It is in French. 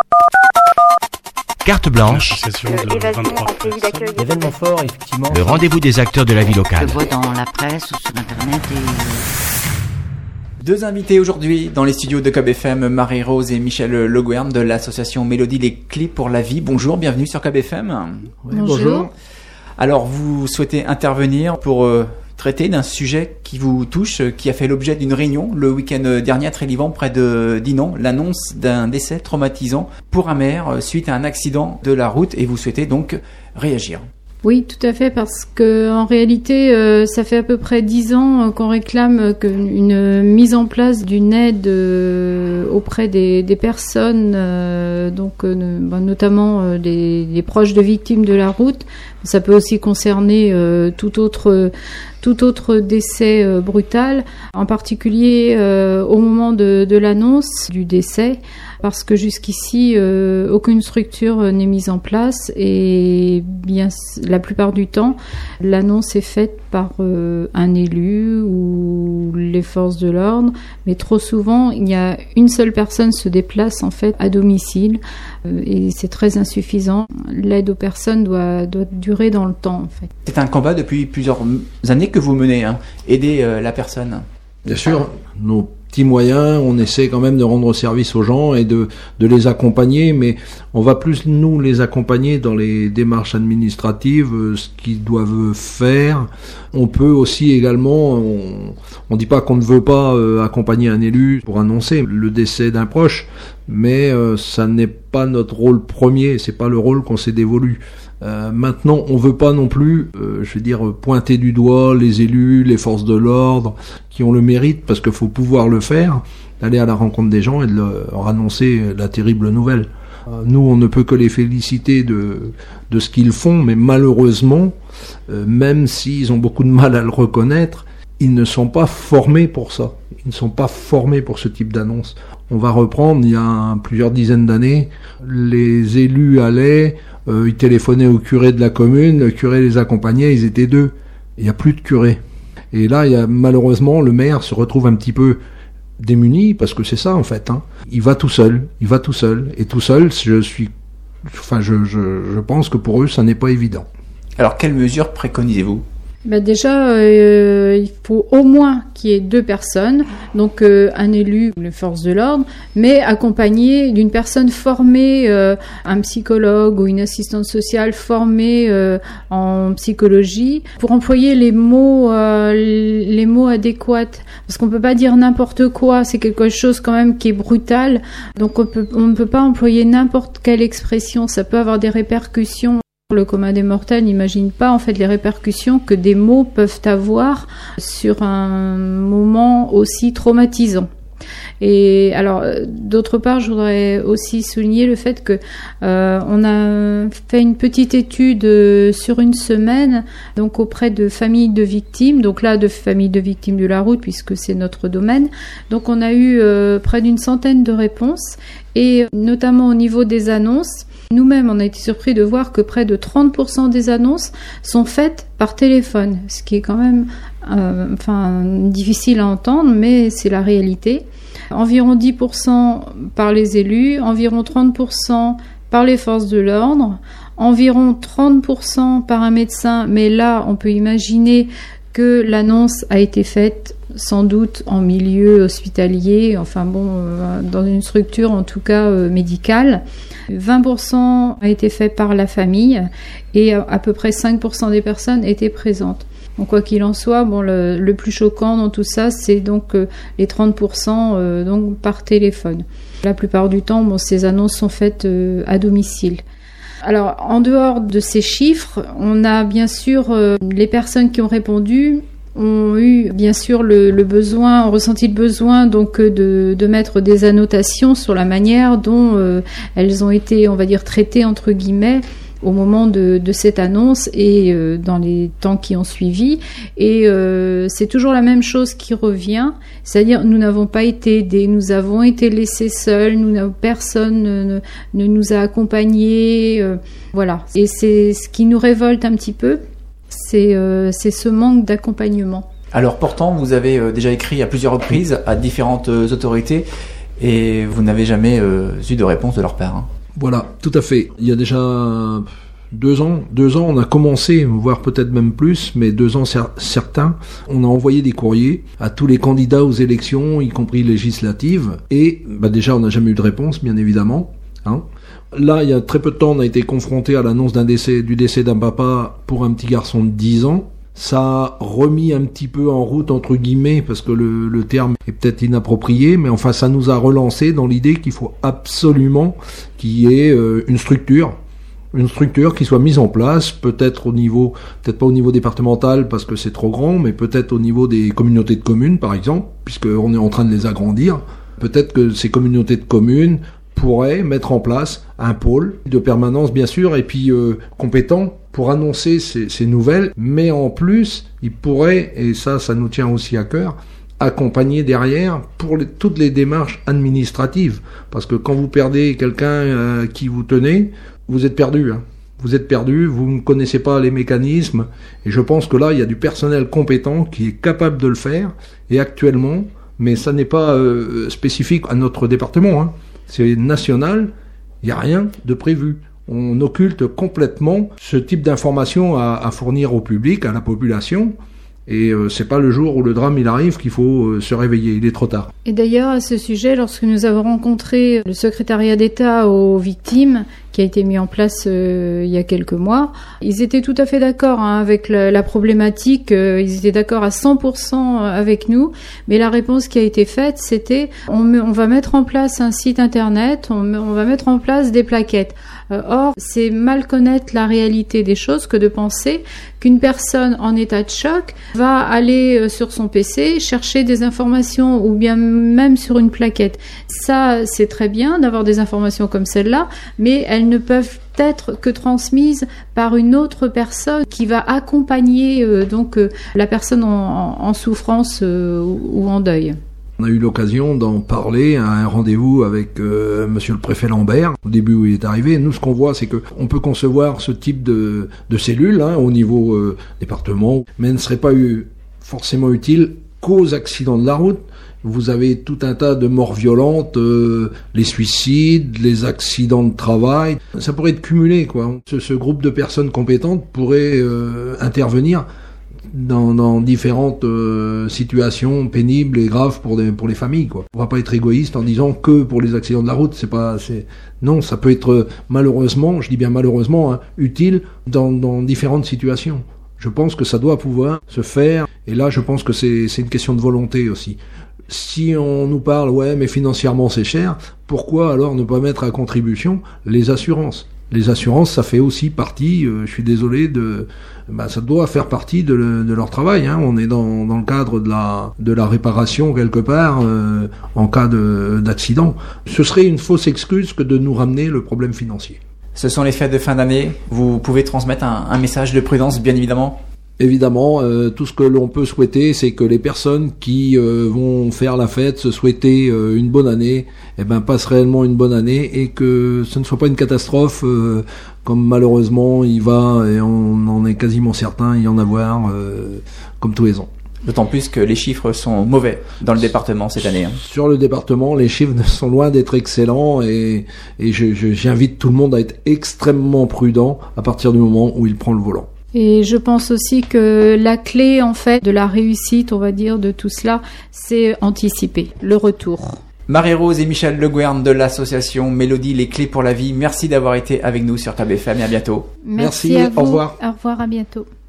Carte blanche, événement fort, effectivement. le rendez-vous des acteurs de la vie locale. Je vois dans la presse ou sur internet Deux invités aujourd'hui dans les studios de Cob FM, Marie-Rose et Michel Le Guern de l'association Mélodie Les Clés pour la Vie. Bonjour, bienvenue sur Cob FM. Oui, bonjour. Alors, vous souhaitez intervenir pour traiter d'un sujet qui vous touche, qui a fait l'objet d'une réunion le week-end dernier à Trélivan près de Dinan, l'annonce d'un décès traumatisant pour un maire suite à un accident de la route, et vous souhaitez donc réagir. Oui, tout à fait, parce que en réalité, ça fait à peu près 10 ans qu'on réclame une mise en place d'une aide auprès des personnes, notamment des proches de victimes de la route. Ça peut aussi concerner tout autre décès brutal, en particulier au moment de l'annonce du décès, parce que jusqu'ici, aucune structure n'est mise en place et bien la plupart du temps, l'annonce est faite par un élu ou les forces de l'ordre, mais trop souvent, il y a une seule personne se déplace en fait à domicile et c'est très insuffisant. L'aide aux personnes doit durer dans le temps en fait. C'est un combat depuis plusieurs années que vous menez, aider la personne. Bien sûr, nos petits moyens, on essaie quand même de rendre service aux gens et de les accompagner, mais on va plus nous les accompagner dans les démarches administratives, ce qu'ils doivent faire. On peut aussi également, on dit pas qu'on ne veut pas accompagner un élu pour annoncer le décès d'un proche, mais ça n'est pas notre rôle premier, c'est pas le rôle qu'on s'est dévolu. Maintenant, on veut pas non plus, pointer du doigt les élus, les forces de l'ordre, qui ont le mérite, parce qu'il faut pouvoir le faire, d'aller à la rencontre des gens et de leur annoncer la terrible nouvelle. Nous, on ne peut que les féliciter de ce qu'ils font, mais malheureusement, même s'ils ont beaucoup de mal à le reconnaître, ils ne sont pas formés pour ça. Ils ne sont pas formés pour ce type d'annonce. On va reprendre, il y a plusieurs dizaines d'années, les élus allaient, ils téléphonaient au curé de la commune, le curé les accompagnait, ils étaient 2. Il n'y a plus de curé. Et là, malheureusement, le maire se retrouve un petit peu démuni, parce que c'est ça en fait. Il va tout seul. Et tout seul, je pense que pour eux, ça n'est pas évident. Alors, quelles mesures préconisez-vous ? Déjà, il faut au moins qu'il y ait 2 personnes, donc un élu ou les forces de l'ordre, mais accompagné d'une personne formée, un psychologue ou une assistante sociale formée en psychologie, pour employer les mots adéquats, parce qu'on peut pas dire n'importe quoi, c'est quelque chose quand même qui est brutal, donc on ne peut pas employer n'importe quelle expression, ça peut avoir des répercussions. Le commun des mortels n'imagine pas en fait les répercussions que des mots peuvent avoir sur un moment aussi traumatisant. Et alors, d'autre part, je voudrais aussi souligner le fait que on a fait une petite étude sur une semaine, donc auprès de familles de victimes, donc là de familles de victimes de la route puisque c'est notre domaine. Donc on a eu près d'une centaine de réponses et notamment au niveau des annonces. Nous-mêmes, on a été surpris de voir que près de 30% des annonces sont faites par téléphone, ce qui est quand même difficile à entendre, mais c'est la réalité. Environ 10% par les élus, environ 30% par les forces de l'ordre, environ 30% par un médecin, mais là, on peut imaginer que l'annonce a été faite sans doute en milieu hospitalier, dans une structure en tout cas médicale. 20% a été fait par la famille et à peu près 5% des personnes étaient présentes. Donc quoi qu'il en soit, le plus choquant dans tout ça, c'est donc les 30% donc par téléphone. La plupart du temps, ces annonces sont faites à domicile. Alors, en dehors de ces chiffres, on a bien sûr les personnes qui ont répondu ont eu bien sûr ont ressenti le besoin donc de mettre des annotations sur la manière dont elles ont été, on va dire, traitées entre guillemets au moment de cette annonce et dans les temps qui ont suivi. Et c'est toujours la même chose qui revient, c'est-à-dire nous n'avons pas été aidés, nous avons été laissés seuls, personne ne nous a accompagnés, voilà. Et c'est ce qui nous révolte un petit peu, c'est ce manque d'accompagnement. Alors pourtant, vous avez déjà écrit à plusieurs reprises à différentes autorités et vous n'avez jamais eu de réponse de leur part. Hein. Voilà, tout à fait. Il y a déjà 2 ans, on a commencé, voire peut-être même plus, mais 2 ans certains, on a envoyé des courriers à tous les candidats aux élections, y compris législatives, et déjà on n'a jamais eu de réponse, bien évidemment. Hein. Là, il y a très peu de temps, on a été confronté à l'annonce du décès d'un papa pour un petit garçon de 10 ans. Ça a remis un petit peu en route, entre guillemets, parce que le terme est peut-être inapproprié, mais enfin ça nous a relancé dans l'idée qu'il faut absolument qu'il y ait une structure qui soit mise en place, peut-être pas au niveau départemental parce que c'est trop grand, mais peut-être au niveau des communautés de communes, par exemple, puisqu'on est en train de les agrandir. Peut-être que ces communautés de communes pourraient mettre en place un pôle de permanence, bien sûr, et puis compétent pour annoncer ces nouvelles, mais en plus, ils pourraient, et ça nous tient aussi à cœur, accompagner derrière pour toutes les démarches administratives. Parce que quand vous perdez quelqu'un qui vous tenait, vous êtes perdu. Hein. Vous êtes perdu, vous ne connaissez pas les mécanismes, et je pense que là, il y a du personnel compétent qui est capable de le faire, et actuellement, mais ça n'est pas spécifique à notre département, hein. C'est national, il n'y a rien de prévu. On occulte complètement ce type d'informations à fournir au public, à la population, et c'est pas le jour où le drame il arrive qu'il faut se réveiller, il est trop tard. Et d'ailleurs, à ce sujet, lorsque nous avons rencontré le secrétariat d'État aux victimes, qui a été mis en place il y a quelques mois, ils étaient tout à fait d'accord avec la problématique, ils étaient d'accord à 100% avec nous, mais la réponse qui a été faite, c'était on va mettre en place un site internet, on va mettre en place des plaquettes. Or, c'est mal connaître la réalité des choses que de penser qu'une personne en état de choc va aller sur son PC chercher des informations ou bien même sur une plaquette. Ça, c'est très bien d'avoir des informations comme celle-là, mais elles ne peuvent être que transmises par une autre personne qui va accompagner la personne en souffrance ou en deuil. On a eu l'occasion d'en parler à un rendez-vous avec monsieur le préfet Lambert, au début où il est arrivé. Nous, ce qu'on voit, c'est qu'on peut concevoir ce type de cellules au niveau département, mais elles ne seraient pas forcément utiles qu'aux accidents de la route. Vous avez tout un tas de morts violentes, les suicides, les accidents de travail. Ça pourrait être cumulé, quoi. Ce groupe de personnes compétentes pourrait intervenir dans différentes situations pénibles et graves pour les familles, quoi. On va pas être égoïste en disant que pour les accidents de la route, non, ça peut être malheureusement, je dis bien malheureusement, utile dans différentes situations. Je pense que ça doit pouvoir se faire, et là je pense que c'est une question de volonté aussi. Si on nous parle, ouais, mais financièrement c'est cher, pourquoi alors ne pas mettre à contribution les assurances ? Les assurances, ça fait aussi partie, je suis désolé, ça doit faire partie de leur travail. Hein. On est dans le cadre de la réparation quelque part en cas d'accident. Ce serait une fausse excuse que de nous ramener le problème financier. Ce sont les fêtes de fin d'année. Vous pouvez transmettre un message de prudence, bien évidemment. Évidemment, tout ce que l'on peut souhaiter, c'est que les personnes qui vont faire la fête, se souhaiter une bonne année, passent réellement une bonne année et que ce ne soit pas une catastrophe comme malheureusement il va, et on en est quasiment certain, y en avoir comme tous les ans. D'autant plus que les chiffres sont mauvais dans le département cette année. Hein. Sur le département, les chiffres sont loin d'être excellents et j'invite tout le monde à être extrêmement prudent à partir du moment où il prend le volant. Et je pense aussi que la clé, en fait, de la réussite, on va dire, de tout cela, c'est anticiper le retour. Marie-Rose et Michel Le Gouern de l'association Mélodie, les clés pour la vie. Merci d'avoir été avec nous sur TAB FM et à bientôt. Merci à vous. Au revoir. Au revoir, à bientôt.